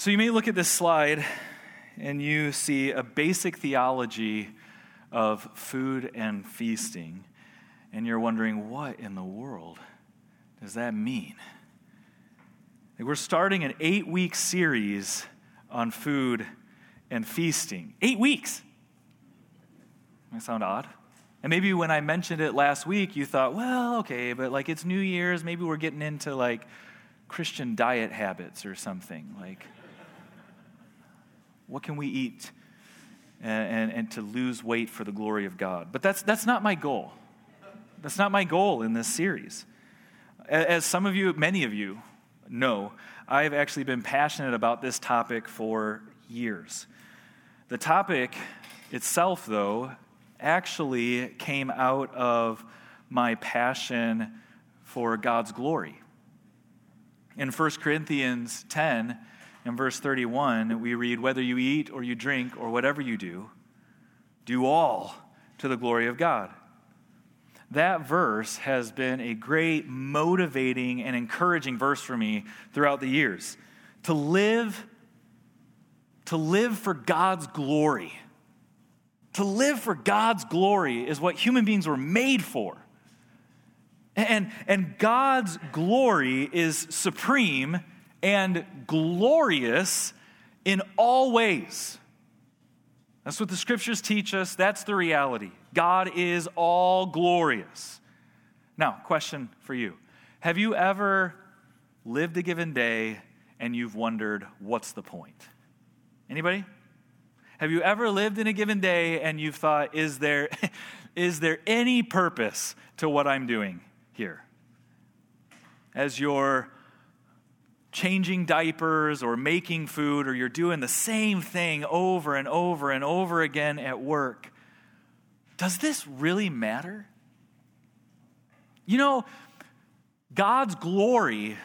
So you may look at this slide and you see a basic theology of food and feasting, and you're wondering, what in the world does that mean? Like, we're starting an 8-week series on food and feasting. 8 weeks! That sound odd? And maybe when I mentioned it last week, you thought, well, okay, but like it's New Year's, maybe we're getting into like Christian diet habits or something. Like, what can we eat and to lose weight for the glory of God? But that's not my goal. That's not my goal in this series. As some of you, many of you know, I've actually been passionate about this topic for years. The topic itself, though, actually came out of my passion for God's glory. In 1 Corinthians 10 and verse 31, we read, "Whether you eat or you drink or whatever you do all to the glory of God." That verse has been a great motivating and encouraging verse for me throughout the years. To live for God's glory. To live for God's glory is what human beings were made for. And God's glory is supreme and glorious in all ways. That's what the scriptures teach us. That's the reality. God is all glorious. Now, question for you. Have you ever lived a given day and you've wondered, what's the point? Anybody? Have you ever lived in a given day and you've thought, is there any purpose to what I'm doing here? As you're changing diapers or making food, or you're doing the same thing over and over and over again at work, does this really matter? You know, God's glory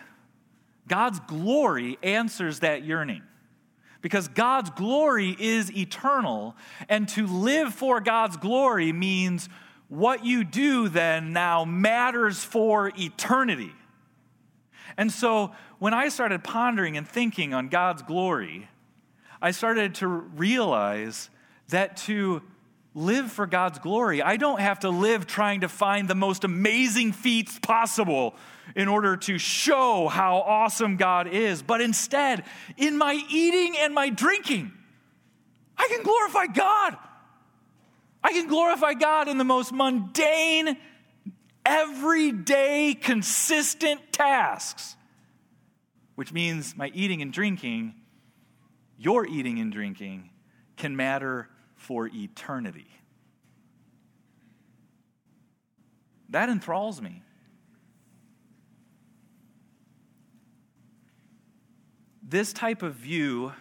answers that yearning. Because God's glory is eternal, and to live for God's glory means what you do then now matters for eternity. And so when I started pondering and thinking on God's glory, I started to realize that to live for God's glory, I don't have to live trying to find the most amazing feats possible in order to show how awesome God is. But instead, in my eating and my drinking, I can glorify God. I can glorify God in the most mundane, everyday, consistent tasks. Which means my eating and drinking, your eating and drinking, can matter for eternity. That enthralls me. This type of view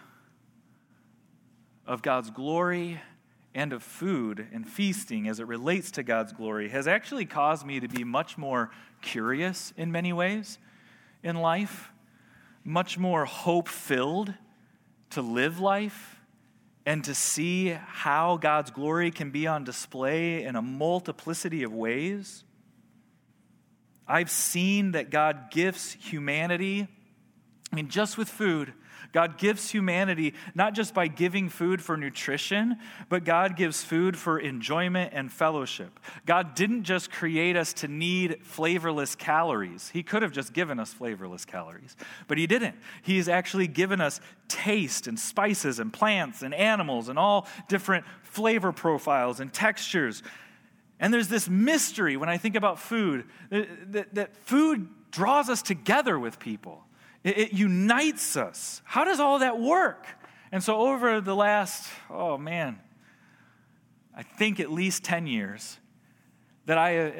of God's glory and of food and feasting as it relates to God's glory has actually caused me to be much more curious in many ways in life, much more hope-filled to live life and to see how God's glory can be on display in a multiplicity of ways. I've seen that God gifts humanity, just with food, God gives humanity not just by giving food for nutrition, but God gives food for enjoyment and fellowship. God didn't just create us to need flavorless calories. He could have just given us flavorless calories, but he didn't. He's actually given us taste and spices and plants and animals and all different flavor profiles and textures. And there's this mystery when I think about food, that food draws us together with people. It unites us. How does all that work? And so over the last, I think at least 10 years, as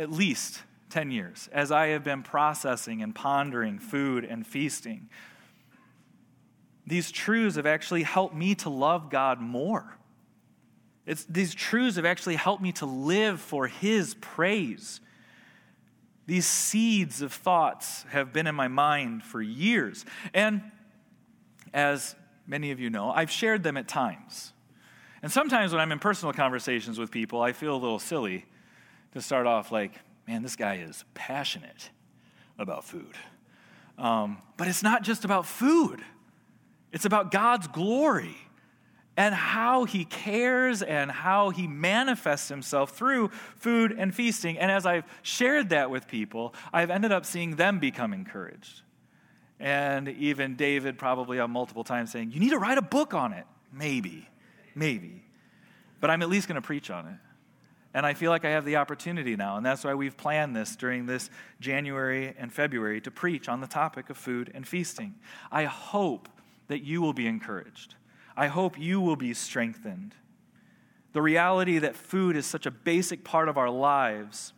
I have been processing and pondering food and feasting, these truths have actually helped me to love God more. These truths have actually helped me to live for his praise. These seeds of thoughts have been in my mind for years. And as many of you know, I've shared them at times. And sometimes when I'm in personal conversations with people, I feel a little silly to start off like, man, this guy is passionate about food. But it's not just about food. It's about God's glory and how he cares and how he manifests himself through food and feasting. And as I've shared that with people, I've ended up seeing them become encouraged. And even David probably on multiple times saying, you need to write a book on it. Maybe. But I'm at least going to preach on it. And I feel like I have the opportunity now, and that's why we've planned this during this January and February to preach on the topic of food and feasting. I hope that you will be encouraged. I hope you will be strengthened. The reality that food is such a basic part of our lives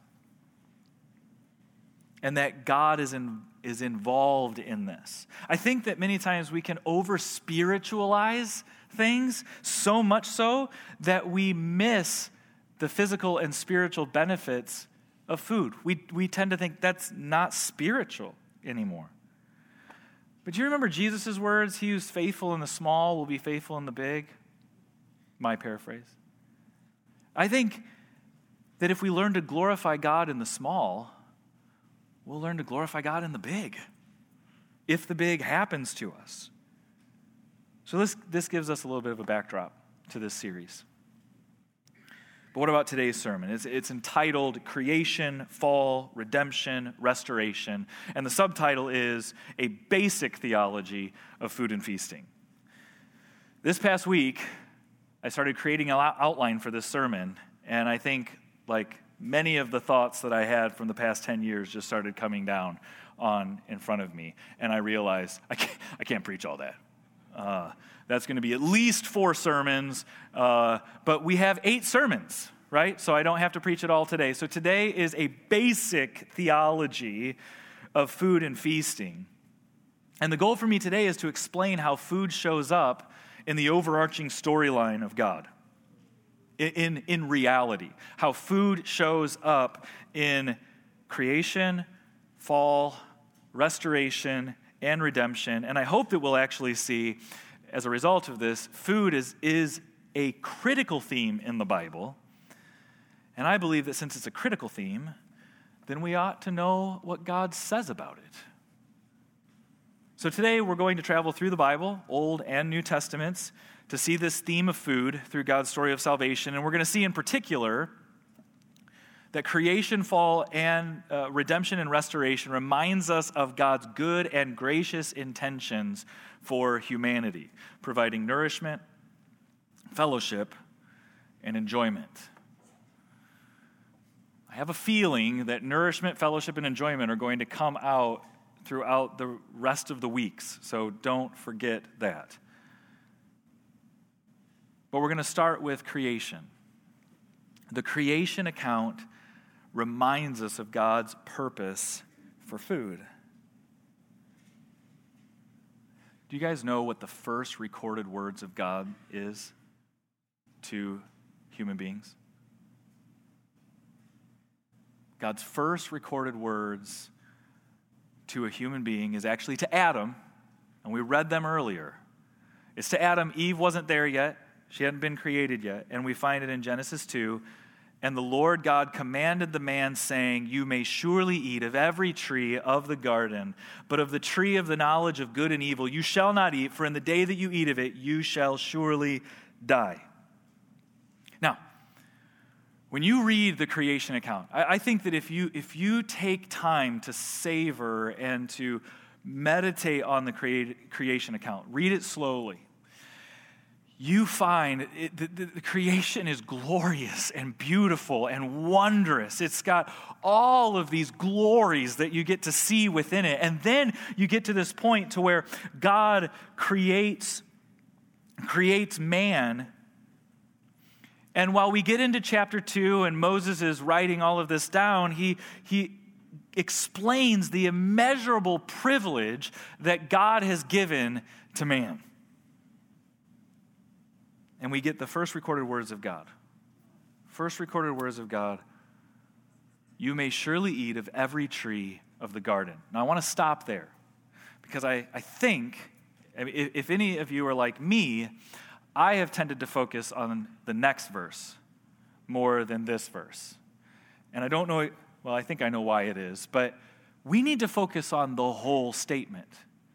and that God is involved in this. I think that many times we can over-spiritualize things, so much so that we miss the physical and spiritual benefits of food. We tend to think that's not spiritual anymore. But do you remember Jesus' words? He who's faithful in the small will be faithful in the big. My paraphrase. I think that if we learn to glorify God in the small, we'll learn to glorify God in the big, if the big happens to us. So this gives us a little bit of a backdrop to this series. But what about today's sermon? It's entitled Creation, Fall, Redemption, Restoration, and the subtitle is A Basic Theology of Food and Feasting. This past week, I started creating an outline for this sermon, and I think, like many of the thoughts that I had from the past 10 years just started coming down in front of me, and I realized I can't preach all that. That's going to be at least 4 sermons, but we have 8 sermons, right? So I don't have to preach it all today. So today is a basic theology of food and feasting. And the goal for me today is to explain how food shows up in the overarching storyline of God, in reality. How food shows up in creation, fall, restoration, and redemption. And I hope that we'll actually see, as a result of this, food is a critical theme in the Bible. And I believe that since it's a critical theme, then we ought to know what God says about it. So today we're going to travel through the Bible, Old and New Testaments, to see this theme of food through God's story of salvation. And we're going to see in particular that creation, fall, and redemption and restoration reminds us of God's good and gracious intentions for humanity, providing nourishment, fellowship, and enjoyment. I have a feeling that nourishment, fellowship, and enjoyment are going to come out throughout the rest of the weeks, so don't forget that. But we're going to start with creation. The creation account reminds us of God's purpose for food. Do you guys know what the first recorded words of God is to human beings? God's first recorded words to a human being is actually to Adam, and we read them earlier. It's to Adam. Eve wasn't there yet. She hadn't been created yet, and we find it in Genesis 2. And the Lord God commanded the man, saying, you may surely eat of every tree of the garden, but of the tree of the knowledge of good and evil you shall not eat, for in the day that you eat of it, you shall surely die. Now, when you read the creation account, I think that if you take time to savor and to meditate on the creation account, read it slowly, you find the creation is glorious and beautiful and wondrous. It's got all of these glories that you get to see within it. And then you get to this point to where God creates man. And while we get into chapter 2 and Moses is writing all of this down, he explains the immeasurable privilege that God has given to man. And we get the first recorded words of God. First recorded words of God. You may surely eat of every tree of the garden. Now I want to stop there because I think, if any of you are like me, I have tended to focus on the next verse more than this verse. And I don't know, well, I think I know why it is, but we need to focus on the whole statement.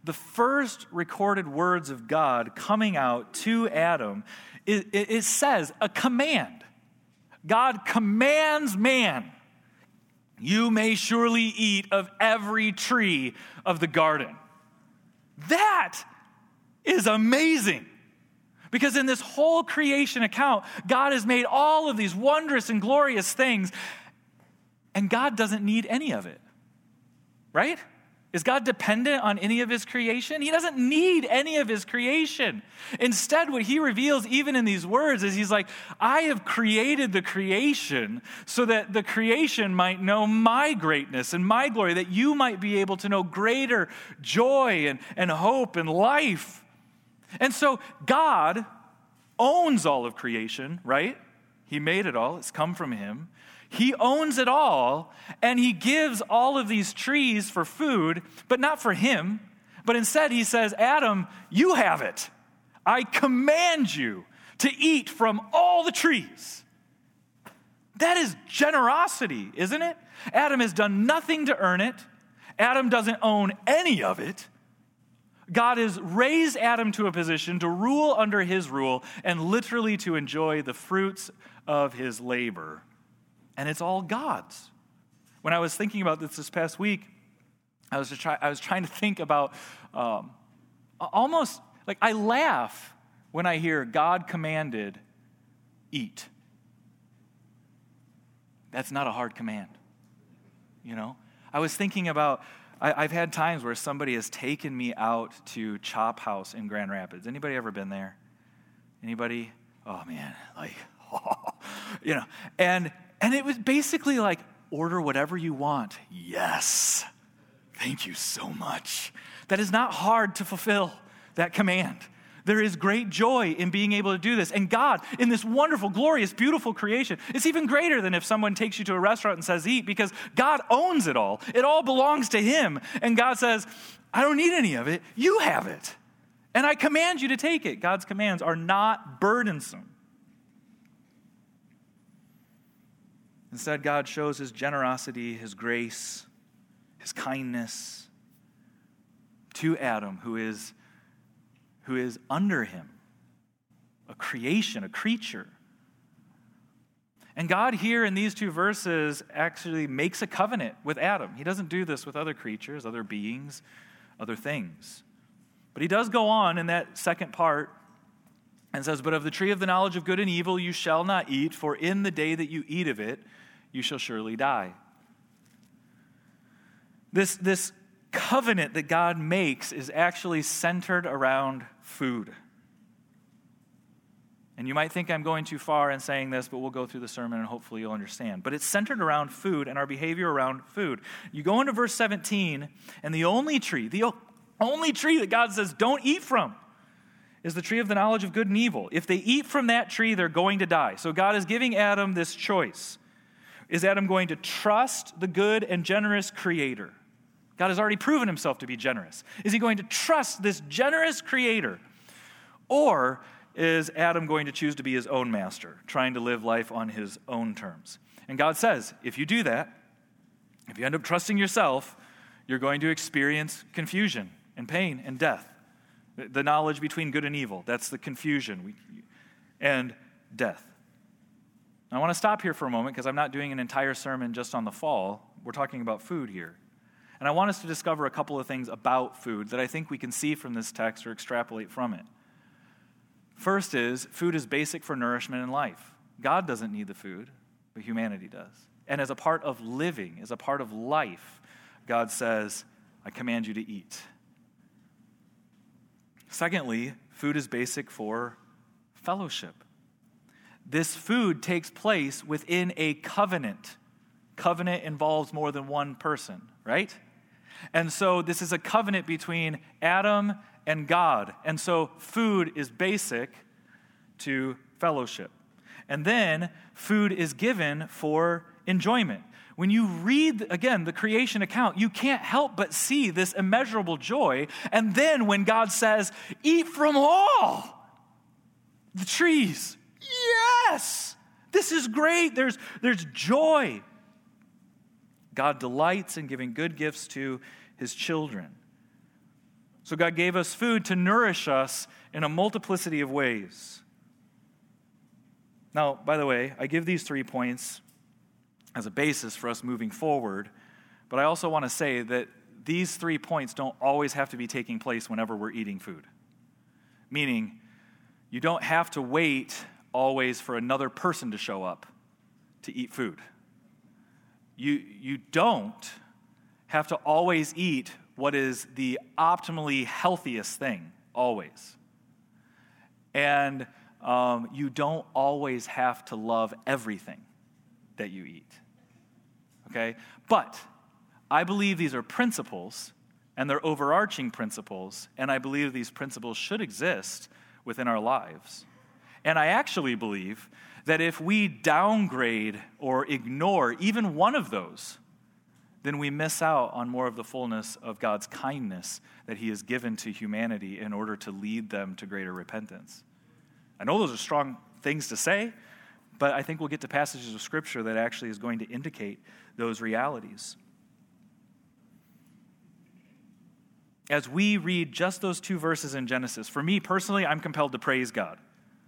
the first recorded words of God coming out to Adam, it says a command. God commands man, you may surely eat of every tree of the garden. That is amazing. Because in this whole creation account, God has made all of these wondrous and glorious things, and God doesn't need any of it. Right? Is God dependent on any of his creation? He doesn't need any of his creation. Instead, what he reveals even in these words is he's like, I have created the creation so that the creation might know my greatness and my glory, that you might be able to know greater joy and hope and life. And so God owns all of creation, right? He made it all. It's come from him. He owns it all, and he gives all of these trees for food, but not for him. But instead, he says, Adam, you have it. I command you to eat from all the trees. That is generosity, isn't it? Adam has done nothing to earn it. Adam doesn't own any of it. God has raised Adam to a position to rule under his rule and literally to enjoy the fruits of his labor. And it's all God's. When I was thinking about this past week, I was trying to think about almost like I laugh when I hear God commanded, eat. That's not a hard command, you know? I was thinking about, I've had times where somebody has taken me out to Chop House in Grand Rapids. Anybody ever been there? Anybody? Oh man, like, you know, and it was basically like, order whatever you want. Yes. Thank you so much. That is not hard to fulfill, that command. There is great joy in being able to do this. And God, in this wonderful, glorious, beautiful creation, it's even greater than if someone takes you to a restaurant and says, eat, because God owns it all. It all belongs to him. And God says, I don't need any of it. You have it. And I command you to take it. God's commands are not burdensome. Instead, God shows his generosity, his grace, his kindness to Adam, who is under him, a creation, a creature. And God here in these two verses actually makes a covenant with Adam. He doesn't do this with other creatures, other beings, other things. But he does go on in that second part and says, but of the tree of the knowledge of good and evil you shall not eat, for in the day that you eat of it, you shall surely die. This covenant that God makes is actually centered around food. And you might think I'm going too far in saying this, but we'll go through the sermon and hopefully you'll understand. But it's centered around food and our behavior around food. You go into verse 17, and the only tree that God says don't eat from is the tree of the knowledge of good and evil. If they eat from that tree, they're going to die. So God is giving Adam this choice. Is Adam going to trust the good and generous Creator? God has already proven himself to be generous. Is he going to trust this generous Creator? Or is Adam going to choose to be his own master, trying to live life on his own terms? And God says, if you do that, if you end up trusting yourself, you're going to experience confusion and pain and death. The knowledge between good and evil, that's the confusion and death. I want to stop here for a moment because I'm not doing an entire sermon just on the fall. We're talking about food here. And I want us to discover a couple of things about food that I think we can see from this text or extrapolate from it. First is, food is basic for nourishment in life. God doesn't need the food, but humanity does. And as a part of living, as a part of life, God says, I command you to eat. Secondly, food is basic for fellowship. This food takes place within a covenant. Covenant involves more than one person, right? And so this is a covenant between Adam and God. And so food is basic to fellowship. And then food is given for enjoyment. When you read, again, the creation account, you can't help but see this immeasurable joy. And then when God says, eat from all the trees, yes, this is great. There's joy. God delights in giving good gifts to his children. So God gave us food to nourish us in a multiplicity of ways. Now, by the way, I give these 3 points as a basis for us moving forward, but I also want to say that these 3 points don't always have to be taking place whenever we're eating food. Meaning, you don't have to wait always for another person to show up to eat food. You don't have to always eat what is the optimally healthiest thing, always. And you don't always have to love everything that you eat. Okay? But I believe these are principles, and they're overarching principles, and I believe these principles should exist within our lives. And I actually believe that if we downgrade or ignore even one of those, then we miss out on more of the fullness of God's kindness that he has given to humanity in order to lead them to greater repentance. I know those are strong things to say, but I think we'll get to passages of Scripture that actually is going to indicate those realities. As we read just those 2 verses in Genesis, for me personally, I'm compelled to praise God.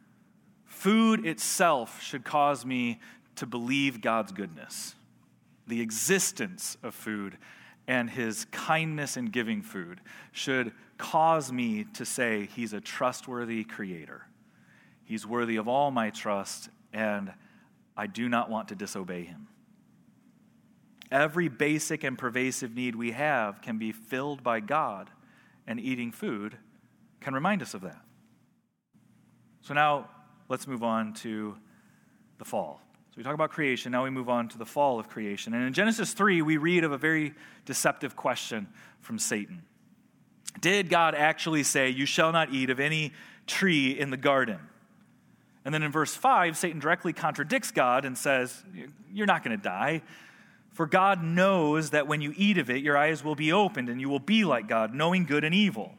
Food itself should cause me to believe God's goodness. The existence of food and his kindness in giving food should cause me to say he's a trustworthy creator. He's worthy of all my trust, and I do not want to disobey him. Every basic and pervasive need we have can be filled by God, and eating food can remind us of that. So now, let's move on to the fall. So we talk about creation, now we move on to the fall of creation. And in Genesis 3, we read of a very deceptive question from Satan. Did God actually say, "You shall not eat of any tree in the garden"? And then in verse 5, Satan directly contradicts God and says, "You're not going to die. For God knows that when you eat of it, your eyes will be opened and you will be like God, knowing good and evil."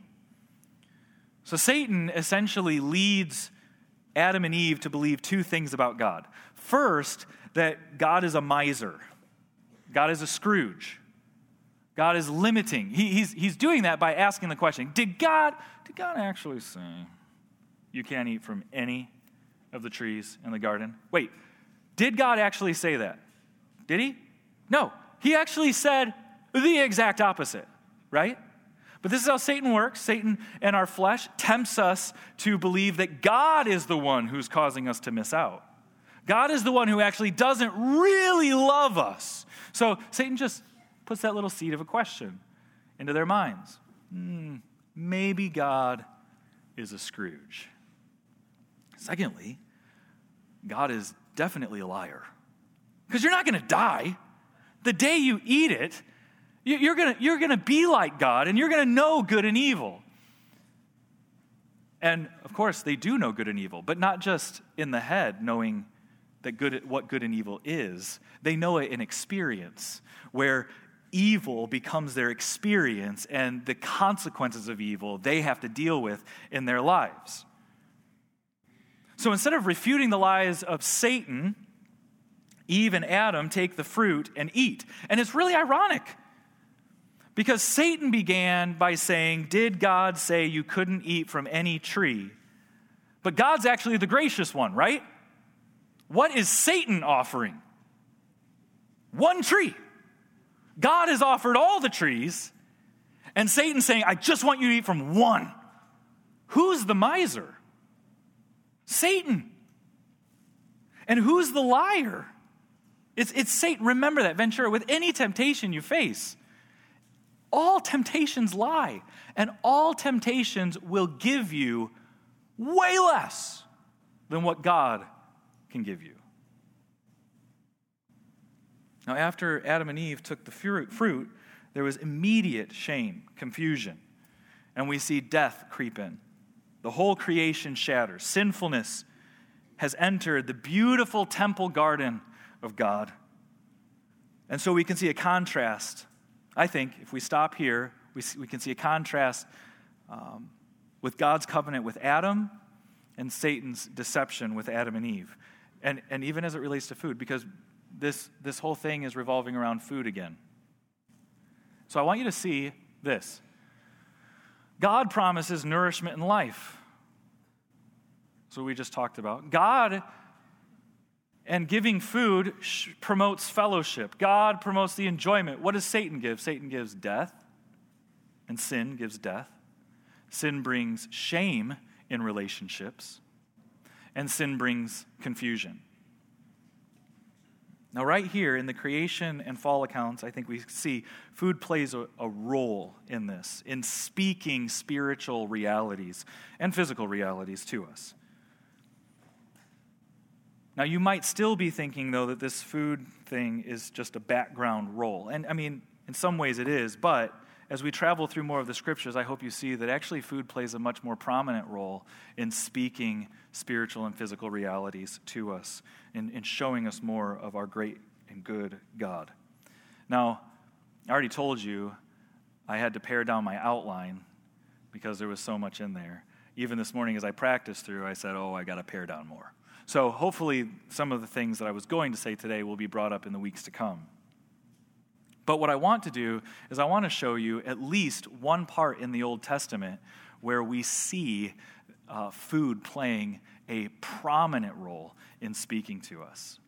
So Satan essentially leads Adam and Eve to believe 2 things about God. First, that God is a miser. God is a Scrooge. God is limiting. He's doing that by asking the question, did God actually say you can't eat from any of the trees in the garden? Wait, did God actually say that? Did he? No. He actually said the exact opposite, right? But this is how Satan works. Satan and our flesh tempts us to believe that God is the one who's causing us to miss out. God is the one who actually doesn't really love us. So Satan just puts that little seed of a question into their minds. Maybe God is a Scrooge. Secondly, God is definitely a liar. Because you're not going to die. The day you eat it, you're going to be like God, and you're going to know good and evil. And, of course, they do know good and evil, but not just in the head, knowing that what good and evil is. They know it in experience, where evil becomes their experience, and the consequences of evil they have to deal with in their lives. So instead of refuting the lies of Satan, Eve and Adam take the fruit and eat. And it's really ironic, because Satan began by saying, did God say you couldn't eat from any tree? But God's actually the gracious one, right? What is Satan offering? One tree. God has offered all the trees, and Satan's saying, I just want you to eat from one. Who's the miser? Satan. And who's the liar? It's Satan. Remember that, Ventura, with any temptation you face, all temptations lie, and all temptations will give you way less than what God can give you. Now, after Adam and Eve took the fruit, there was immediate shame, confusion, and we see death creep in. The whole creation shatters. Sinfulness has entered the beautiful temple garden of God. And so we can see a contrast. I think if we stop here, we can see a contrast with God's covenant with Adam and Satan's deception with Adam and Eve. And even as it relates to food, because this whole thing is revolving around food again. So I want you to see this. God promises nourishment and life. That's what we just talked about. God and giving food promotes fellowship. God promotes the enjoyment. What does Satan give? Satan gives death, and sin gives death. Sin brings shame in relationships, and sin brings confusion. Now, right here in the creation and fall accounts, I think we see food plays a role in this, in speaking spiritual realities and physical realities to us. Now, you might still be thinking, though, that this food thing is just a background role. And I mean, in some ways it is, but as we travel through more of the scriptures, I hope you see that actually food plays a much more prominent role in speaking spiritual and physical realities to us, in showing us more of our great and good God. Now, I already told you I had to pare down my outline because there was so much in there. Even this morning as I practiced through, I said, I got to pare down more. So hopefully some of the things that I was going to say today will be brought up in the weeks to come. But what I want to do is I want to show you at least one part in the Old Testament where we see food playing a prominent role in speaking to us.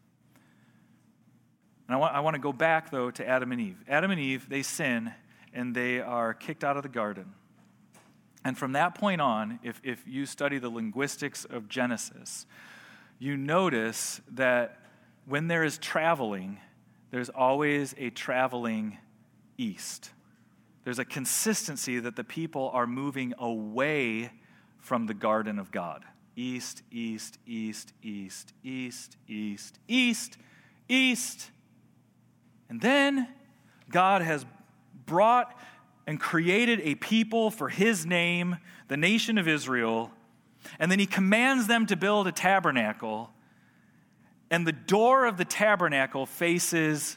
And I want to go back, though, to Adam and Eve. Adam and Eve, they sin, and they are kicked out of the garden. And from that point on, if you study the linguistics of Genesis, you notice that when there is traveling, there's always a traveling east. There's a consistency that the people are moving away from the garden of God. East, east, east, east, east, east, east, east. And then God has brought and created a people for his name, the nation of Israel, and then he commands them to build a tabernacle. And the door of the tabernacle faces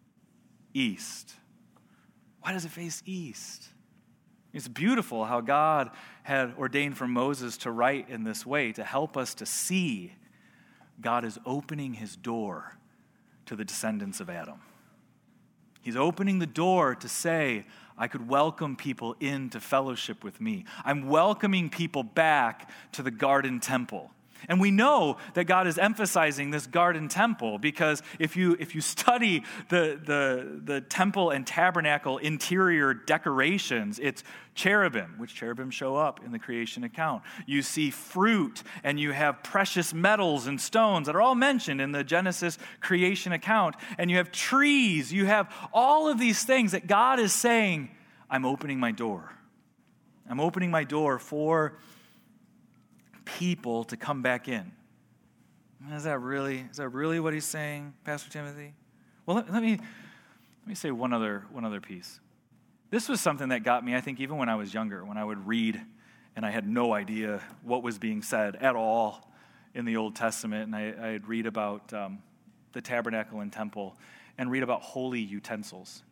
east. Why does it face east? It's beautiful how God had ordained for Moses to write in this way to help us to see God is opening his door to the descendants of Adam. He's opening the door to say, I could welcome people into fellowship with me. I'm welcoming people back to the garden temple. And we know that God is emphasizing this garden temple because if you study the temple and tabernacle interior decorations, it's cherubim, which cherubim show up in the creation account. You see fruit, and you have precious metals and stones that are all mentioned in the Genesis creation account. And you have trees. You have all of these things that God is saying, I'm opening my door. I'm opening my door for people to come back in. Is that really what he's saying, Pastor Timothy? Well, let me say one other piece. This was something that got me, I think, even when I was younger, when I would read and I had no idea what was being said at all in the Old Testament, and I'd read about the tabernacle and temple and read about holy utensils.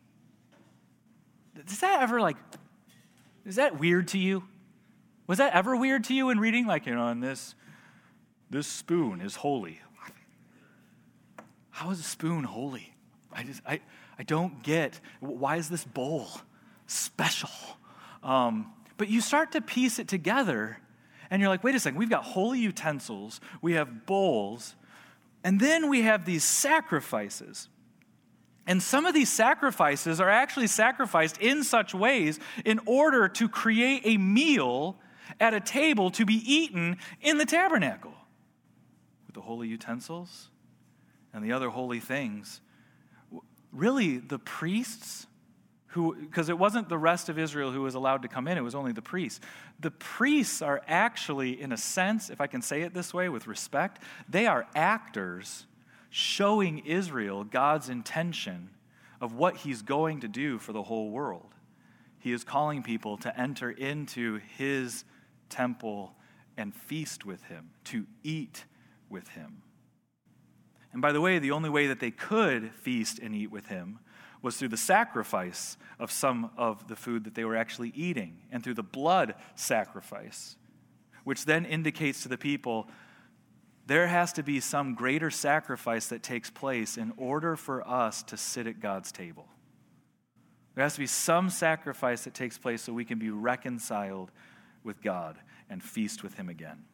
Is that weird to you? Was that ever weird to you in reading? And this spoon is holy. How is a spoon holy? I don't get, why is this bowl special? But you start to piece it together, and you're like, wait a second, we've got holy utensils, we have bowls, and then we have these sacrifices. And some of these sacrifices are actually sacrificed in such ways in order to create a meal at a table to be eaten in the tabernacle. With the holy utensils and the other holy things. Really, the priests, because it wasn't the rest of Israel who was allowed to come in, it was only the priests. The priests are actually, in a sense, if I can say it this way with respect, they are actors showing Israel God's intention of what he's going to do for the whole world. He is calling people to enter into his temple and feast with him, to eat with him. And by the way, the only way that they could feast and eat with him was through the sacrifice of some of the food that they were actually eating, and through the blood sacrifice, which then indicates to the people there has to be some greater sacrifice that takes place in order for us to sit at God's table. There has to be some sacrifice that takes place so we can be reconciled with God and feast with him again.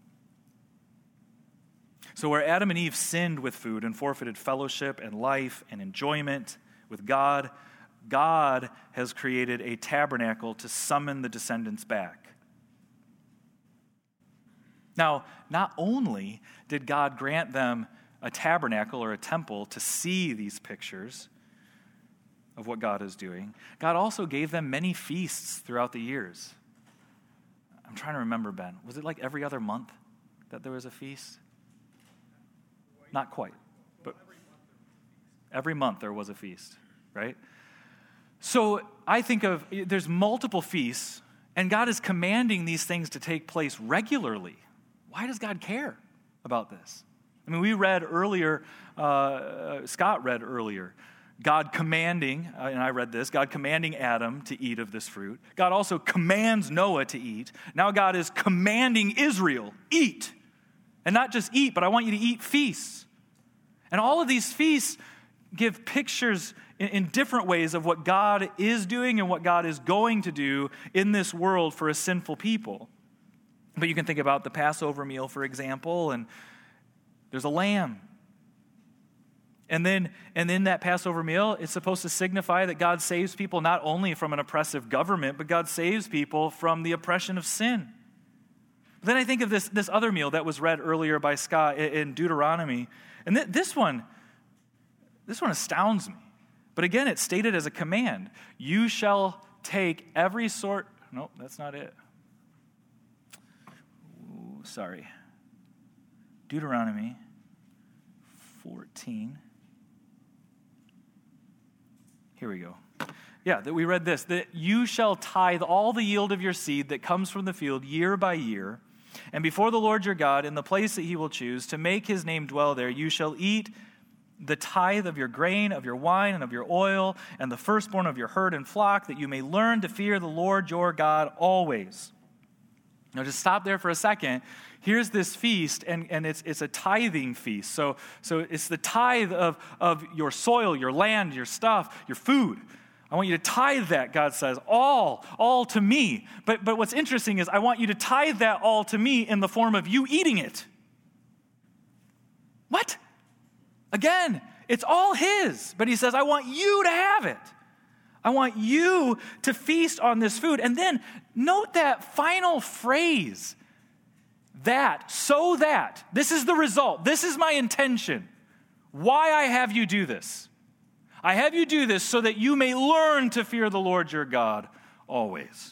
So where Adam and Eve sinned with food and forfeited fellowship and life and enjoyment with God, God has created a tabernacle to summon the descendants back. Now, not only did God grant them a tabernacle or a temple to see these pictures of what God is doing, God also gave them many feasts throughout the years. I'm trying to remember, Ben. Was it like every other month that there was a feast? Not quite, but every month there was a feast, right? So I think of, there's multiple feasts, and God is commanding these things to take place regularly. Why does God care about this? I mean, we read earlier, Scott read earlier, God commanding, and I read this, God commanding Adam to eat of this fruit. God also commands Noah to eat. Now God is commanding Israel, eat. And not just eat, but I want you to eat feasts. And all of these feasts give pictures in different ways of what God is doing and what God is going to do in this world for a sinful people. But you can think about the Passover meal, for example, and there's a lamb. And then that Passover meal, it's supposed to signify that God saves people not only from an oppressive government, but God saves people from the oppression of sin. Then I think of this other meal that was read earlier by Scott in Deuteronomy. And this one astounds me. But again, it's stated as a command. You shall take every sort... Nope, that's not it. Ooh, sorry. Deuteronomy 14. Here we go. Yeah, that we read this, that you shall tithe all the yield of your seed that comes from the field year by year, and before the Lord your God, in the place that he will choose, to make his name dwell there, you shall eat the tithe of your grain, of your wine, and of your oil, and the firstborn of your herd and flock, that you may learn to fear the Lord your God always. Now, just stop there for a second. Here's this feast, and it's a tithing feast. So it's the tithe of your soil, your land, your stuff, your food. I want you to tithe that, God says, all to me. But what's interesting is I want you to tithe that all to me in the form of you eating it. What? Again, it's all his. But he says, I want you to have it. I want you to feast on this food. And then note that final phrase, so that, this is the result, this is my intention, why I have you do this. I have you do this so that you may learn to fear the Lord your God always.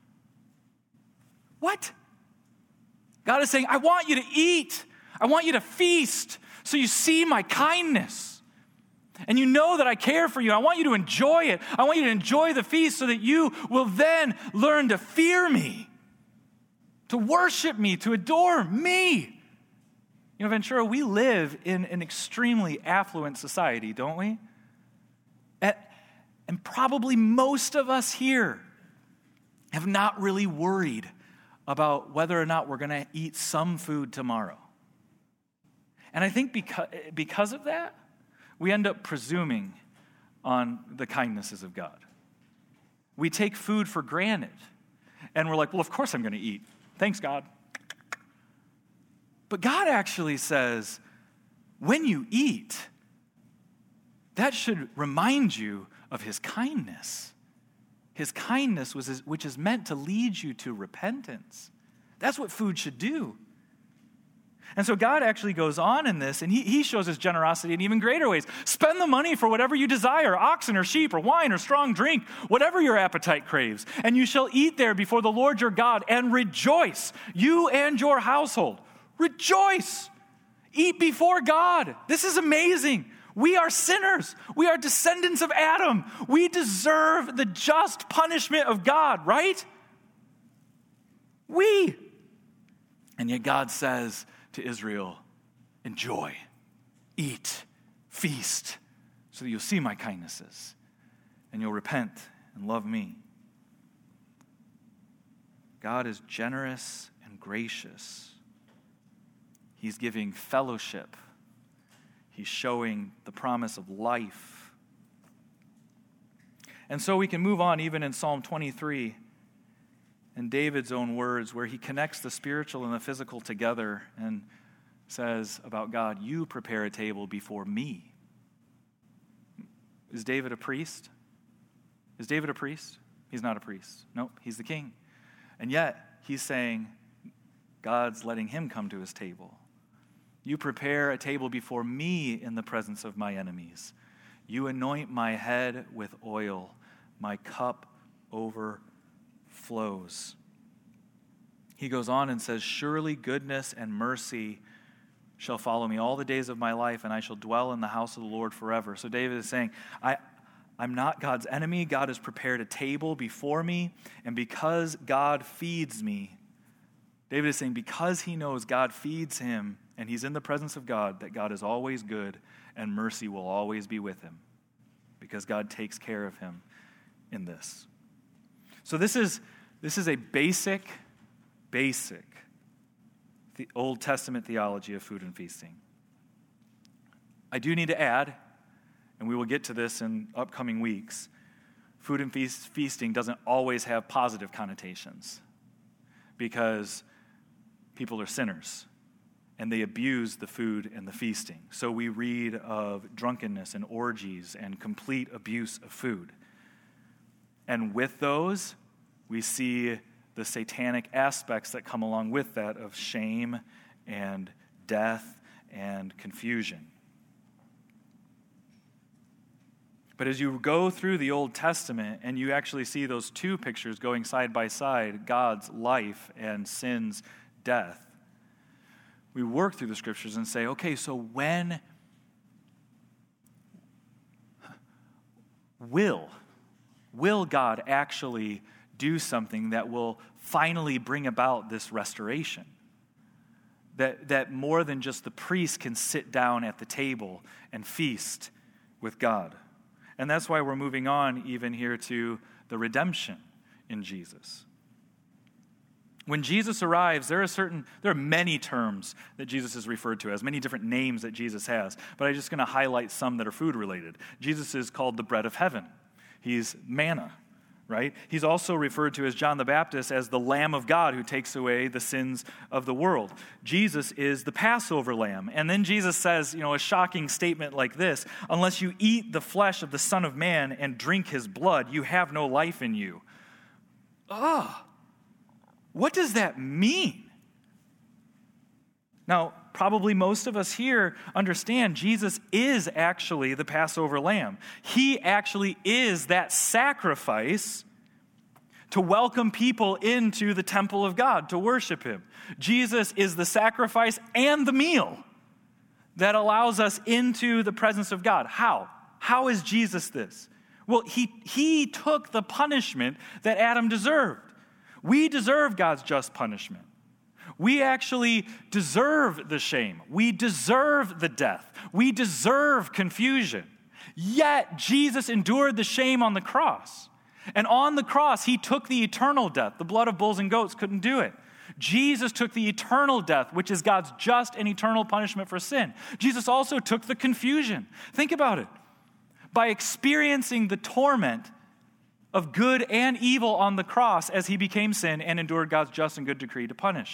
What? God is saying, I want you to eat. I want you to feast so you see my kindness. And you know that I care for you. I want you to enjoy it. I want you to enjoy the feast so that you will then learn to fear me, to worship me, to adore me. You know, Ventura, we live in an extremely affluent society, don't we? And probably most of us here have not really worried about whether or not we're going to eat some food tomorrow. And I think because of that, we end up presuming on the kindnesses of God. We take food for granted, and we're like, well, of course I'm going to eat. Thanks, God. But God actually says, when you eat, that should remind you of his kindness. His kindness, which is meant to lead you to repentance. That's what food should do. And so God actually goes on in this, and he shows his generosity in even greater ways. Spend the money for whatever you desire, oxen or sheep or wine or strong drink, whatever your appetite craves. And you shall eat there before the Lord your God and rejoice, you and your household. Rejoice. Eat before God. This is amazing. We are sinners. We are descendants of Adam. We deserve the just punishment of God, right? And yet God says to Israel, enjoy, eat, feast, so that you'll see my kindnesses and you'll repent and love me. God is generous and gracious. He's giving fellowship. He's showing the promise of life. And so we can move on even in Psalm 23 in David's own words, where he connects the spiritual and the physical together and says about God, you prepare a table before me. Is David a priest? Is David a priest? He's not a priest. Nope, he's the king. And yet, he's saying, God's letting him come to his table. You prepare a table before me in the presence of my enemies. You anoint my head with oil. My cup overflows. He goes on and says, surely goodness and mercy shall follow me all the days of my life, and I shall dwell in the house of the Lord forever. So David is saying, I'm not God's enemy. God has prepared a table before me, and because God feeds me, David is saying because he knows God feeds him, and he's in the presence of God, that God is always good, and mercy will always be with him, because God takes care of him in this. So this is a basic the Old Testament theology of food and feasting. I do need to add, and we will get to this in upcoming weeks, food and feasting doesn't always have positive connotations, because people are sinners and they abuse the food and the feasting. So we read of drunkenness and orgies and complete abuse of food. And with those, we see the satanic aspects that come along with that of shame and death and confusion. But as you go through the Old Testament and you actually see those two pictures going side by side, God's life and sin's death, we work through the scriptures and say, okay, so when will God actually do something that will finally bring about this restoration? That more than just the priest can sit down at the table and feast with God. And that's why we're moving on even here to the redemption in Jesus. When Jesus arrives, there are many terms that Jesus is referred to as, many different names that Jesus has, but I'm just going to highlight some that are food related. Jesus is called the bread of heaven. He's manna, right? He's also referred to as John the Baptist as the Lamb of God who takes away the sins of the world. Jesus is the Passover lamb. And then Jesus says, a shocking statement like this, unless you eat the flesh of the Son of Man and drink his blood, you have no life in you. What does that mean? Now, probably most of us here understand Jesus is actually the Passover lamb. He actually is that sacrifice to welcome people into the temple of God to worship him. Jesus is the sacrifice and the meal that allows us into the presence of God. How? How is Jesus this? Well, he took the punishment that Adam deserved. We deserve God's just punishment. We actually deserve the shame. We deserve the death. We deserve confusion. Yet Jesus endured the shame on the cross. And on the cross, he took the eternal death. The blood of bulls and goats couldn't do it. Jesus took the eternal death, which is God's just and eternal punishment for sin. Jesus also took the confusion. Think about it. By experiencing the torment of good and evil on the cross as he became sin and endured God's just and good decree to punish.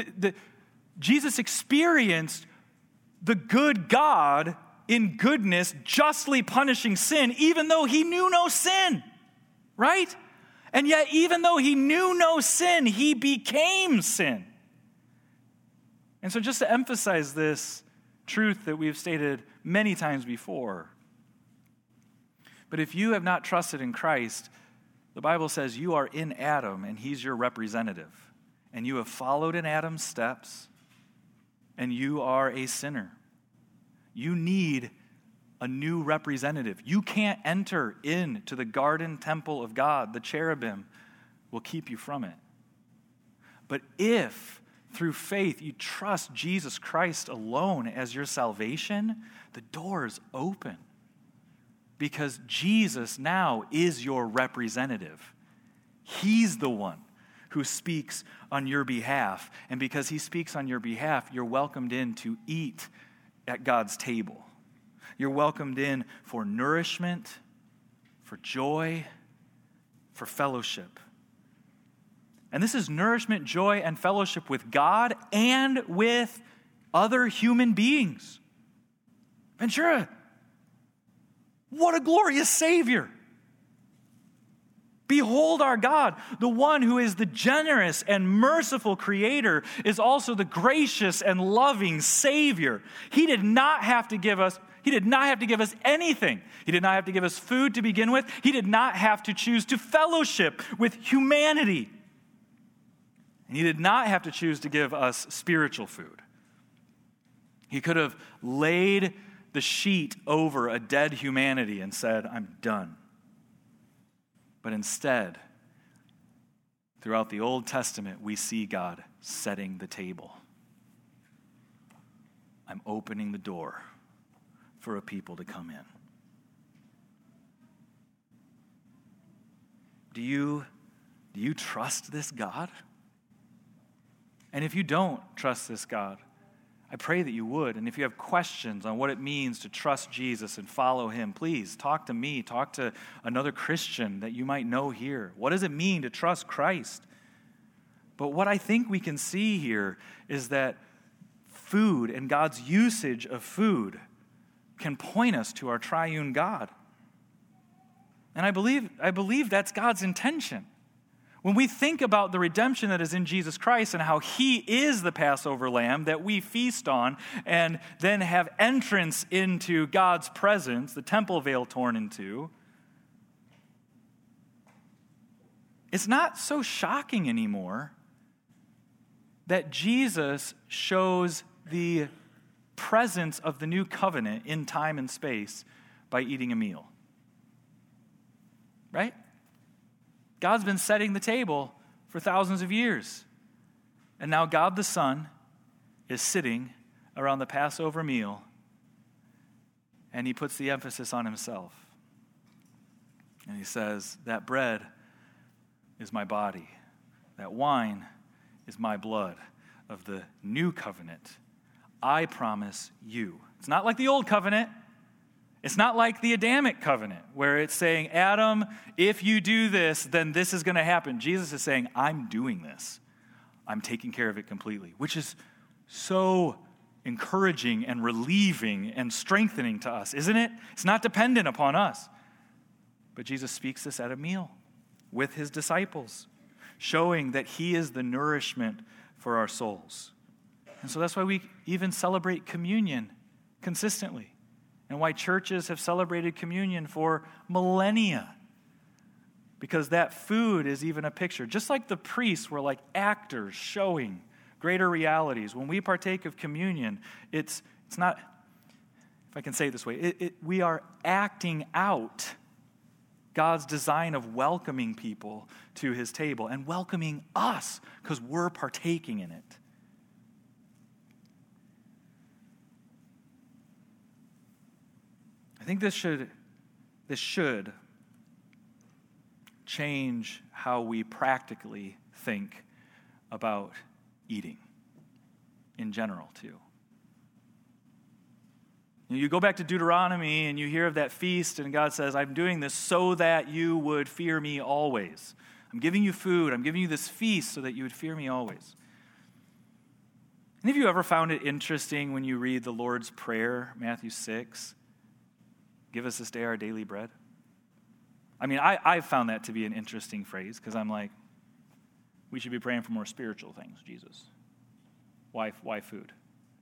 Jesus experienced the good God in goodness justly punishing sin, even though he knew no sin, right? And yet, even though he knew no sin, he became sin. And so just to emphasize this truth that we've stated many times before, but if you have not trusted in Christ, the Bible says you are in Adam and he's your representative. And you have followed in Adam's steps and you are a sinner. You need a new representative. You can't enter into the garden temple of God. The cherubim will keep you from it. But if through faith you trust Jesus Christ alone as your salvation, the door is open. Because Jesus now is your representative. He's the one who speaks on your behalf. And because he speaks on your behalf, you're welcomed in to eat at God's table. You're welcomed in for nourishment, for joy, for fellowship. And this is nourishment, joy, and fellowship with God and with other human beings. Ventura, what a glorious Savior. Behold our God, the one who is the generous and merciful Creator, is also the gracious and loving Savior. He did not have to give us anything. He did not have to give us food to begin with. He did not have to choose to fellowship with humanity. And he did not have to choose to give us spiritual food. He could have laid the sheet over a dead humanity and said, I'm done. But instead, throughout the Old Testament, we see God setting the table. I'm opening the door for a people to come in. Do you trust this God? And if you don't trust this God, I pray that you would. And if you have questions on what it means to trust Jesus and follow him, please talk to me, talk to another Christian that you might know here. What does it mean to trust Christ? But what I think we can see here is that food and God's usage of food can point us to our triune God. And I believe that's God's intention. When we think about the redemption that is in Jesus Christ and how he is the Passover lamb that we feast on and then have entrance into God's presence, the temple veil torn into, it's not so shocking anymore that Jesus shows the presence of the new covenant in time and space by eating a meal. Right? God's been setting the table for thousands of years. And now God the Son is sitting around the Passover meal, and he puts the emphasis on himself. And he says, that bread is my body. That wine is my blood of the new covenant. I promise you. It's not like the old covenant. It's not like the Adamic covenant where it's saying, Adam, if you do this, then this is going to happen. Jesus is saying, I'm doing this. I'm taking care of it completely, which is so encouraging and relieving and strengthening to us, isn't it? It's not dependent upon us. But Jesus speaks this at a meal with his disciples, showing that he is the nourishment for our souls. And so that's why we even celebrate communion consistently. And why churches have celebrated communion for millennia. Because that food is even a picture. Just like the priests were like actors showing greater realities. When we partake of communion, it's not, if I can say it this way, we are acting out God's design of welcoming people to his table and welcoming us because we're partaking in it. I think this should change how we practically think about eating in general, too. You go back to Deuteronomy and you hear of that feast, and God says, I'm doing this so that you would fear me always. I'm giving you food. I'm giving you this feast so that you would fear me always. Any of you ever found it interesting when you read the Lord's Prayer, Matthew 6? Give us this day our daily bread. I mean, I found that to be an interesting phrase because I'm like, we should be praying for more spiritual things, Jesus. Why food?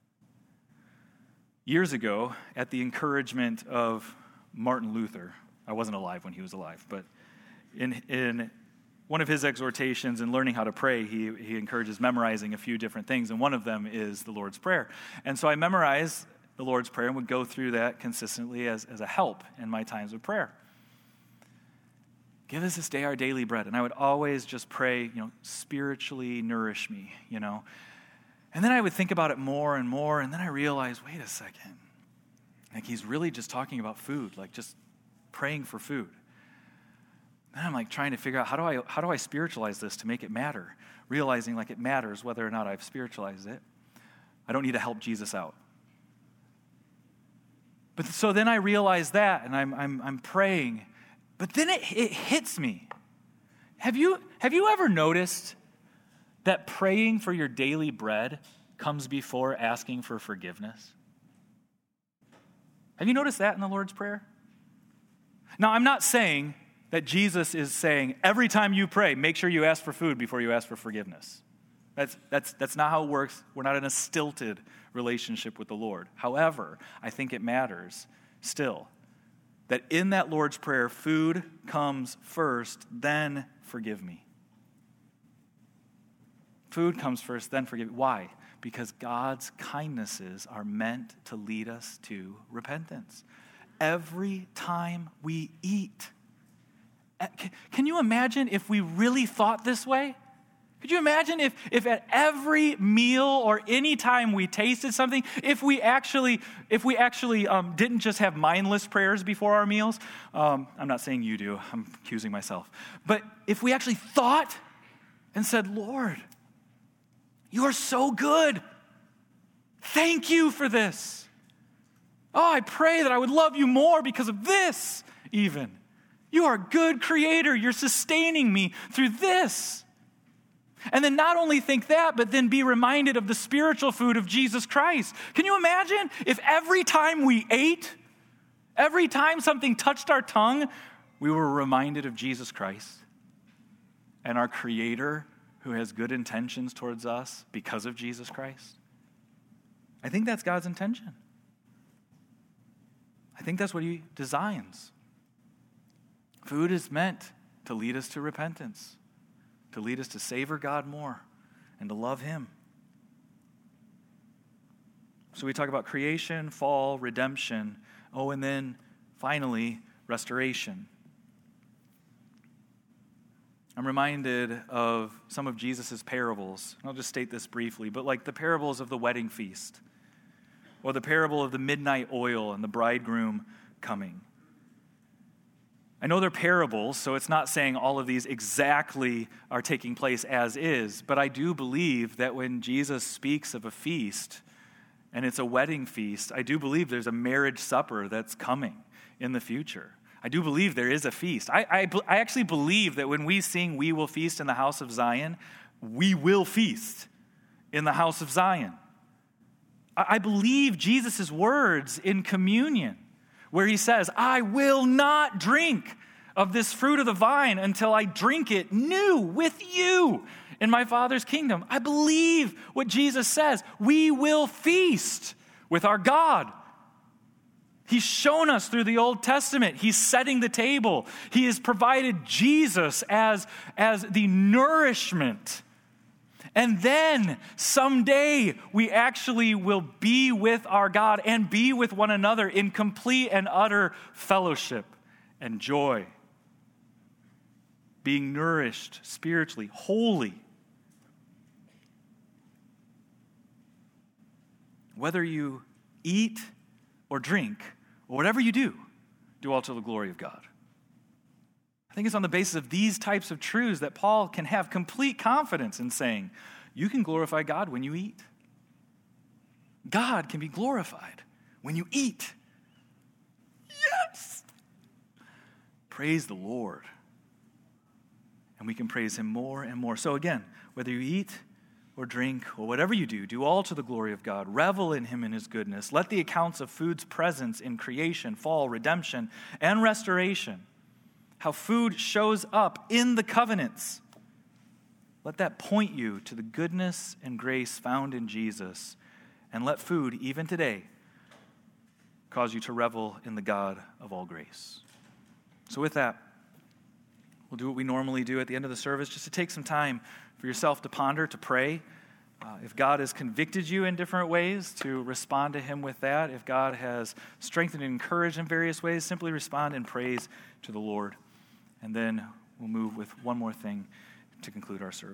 Years ago, at the encouragement of Martin Luther, I wasn't alive when he was alive, but in one of his exhortations in learning how to pray, he encourages memorizing a few different things, and one of them is the Lord's Prayer. And so I memorized the Lord's Prayer and would go through that consistently as a help in my times of prayer. Give us this day our daily bread. And I would always just pray, spiritually nourish me, And then I would think about it more and more, and then I realized, wait a second. Like he's really just talking about food, like just praying for food. Then I'm like trying to figure out how do I spiritualize this to make it matter? Realizing like it matters whether or not I've spiritualized it. I don't need to help Jesus out. But so then I realize that, and I'm praying. But then it hits me Have you ever noticed that praying for your daily bread comes before asking for forgiveness? Have you noticed that in the Lord's Prayer? Now, I'm not saying that Jesus is saying every time you pray, make sure you ask for food before you ask for forgiveness. That's not how it works. We're not in a stilted relationship with the Lord. However, I think it matters still that in that Lord's Prayer, food comes first, then forgive me. Food comes first, then forgive me. Why? Because God's kindnesses are meant to lead us to repentance. Every time we eat. Can you imagine if we really thought this way? Could you imagine if at every meal or any time we tasted something, if we actually didn't just have mindless prayers before our meals? I'm not saying you do. I'm accusing myself. But if we actually thought and said, Lord, you are so good. Thank you for this. Oh, I pray that I would love you more because of this even. You are a good creator. You're sustaining me through this. And then not only think that, but then be reminded of the spiritual food of Jesus Christ. Can you imagine if every time we ate, every time something touched our tongue, we were reminded of Jesus Christ and our Creator who has good intentions towards us because of Jesus Christ? I think that's God's intention. I think that's what He designs. Food is meant to lead us to repentance, to lead us to savor God more and to love Him. So we talk about creation, fall, redemption, and then finally, restoration. I'm reminded of some of Jesus' parables. I'll just state this briefly, but like the parables of the wedding feast, or the parable of the midnight oil and the bridegroom coming. I know they're parables, so it's not saying all of these exactly are taking place as is, but I do believe that when Jesus speaks of a feast, and it's a wedding feast, I do believe there's a marriage supper that's coming in the future. I do believe there is a feast. I actually believe that when we sing, "We will feast in the house of Zion," we will feast in the house of Zion. I believe Jesus' words in communion, where He says, "I will not drink of this fruit of the vine until I drink it new with you in my Father's kingdom." I believe what Jesus says. We will feast with our God. He's shown us through the Old Testament. He's setting the table. He has provided Jesus as the nourishment. And then someday we actually will be with our God and be with one another in complete and utter fellowship and joy. Being nourished spiritually, holy. Whether you eat or drink, or whatever you do all to the glory of God. I think it's on the basis of these types of truths that Paul can have complete confidence in saying, you can glorify God when you eat. God can be glorified when you eat. Yes! Praise the Lord. And we can praise Him more and more. So again, whether you eat or drink or whatever you do all to the glory of God. Revel in Him and His goodness. Let the accounts of food's presence in creation, fall, redemption, and restoration, how food shows up in the covenants, let that point you to the goodness and grace found in Jesus. And let food, even today, cause you to revel in the God of all grace. So with that, we'll do what we normally do at the end of the service, just to take some time for yourself to ponder, to pray. If God has convicted you in different ways, to respond to Him with that. If God has strengthened and encouraged in various ways, simply respond in praise to the Lord. And then we'll move with one more thing to conclude our service.